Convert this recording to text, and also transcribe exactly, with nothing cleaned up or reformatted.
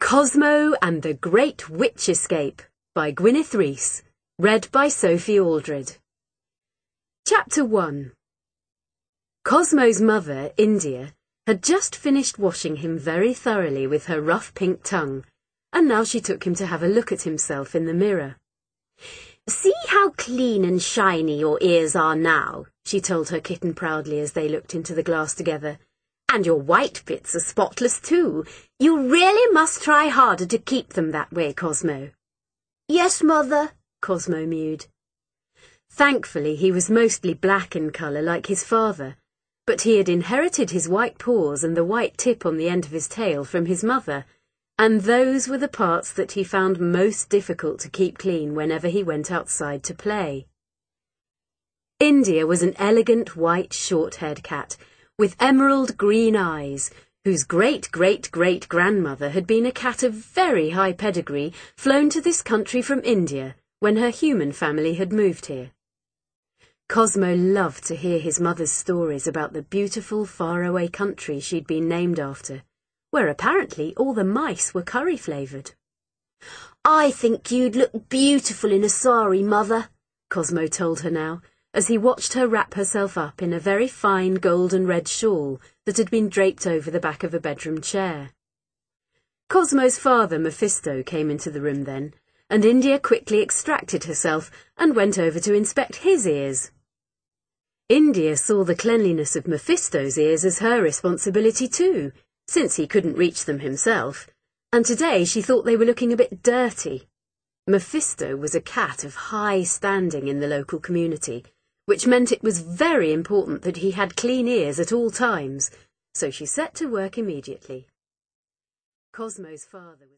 Cosmo and the Great Witch Escape by Gwyneth Rees, read by Sophie Aldred. Chapter one. Cosmo's mother, India, had just finished washing him very thoroughly with her rough pink tongue, and now she took him to have a look at himself in the mirror. "See how clean and shiny your ears are now," she told her kitten proudly as they looked into the glass together. "And your white bits are spotless too. You really must try harder to keep them that way, Cosmo." "Yes, Mother," Cosmo mewed. Thankfully, he was mostly black in colour like his father, but he had inherited his white paws and the white tip on the end of his tail from his mother, and those were the parts that he found most difficult to keep clean whenever he went outside to play. India was an elegant white short-haired cat with emerald green eyes, whose great-great-great-grandmother had been a cat of very high pedigree flown to this country from India when her human family had moved here. Cosmo loved to hear his mother's stories about the beautiful faraway country she'd been named after, where apparently all the mice were curry-flavoured. "I think you'd look beautiful in a sari, Mother," Cosmo told her now, as he watched her wrap herself up in a very fine golden red shawl that had been draped over the back of a bedroom chair. Cosmo's father, Mephisto, came into the room then, and India quickly extracted herself and went over to inspect his ears. India saw the cleanliness of Mephisto's ears as her responsibility too, since he couldn't reach them himself, and today she thought they were looking a bit dirty. Mephisto was a cat of high standing in the local community, which meant it was very important that he had clean ears at all times, so she set to work immediately. Cosmo's father was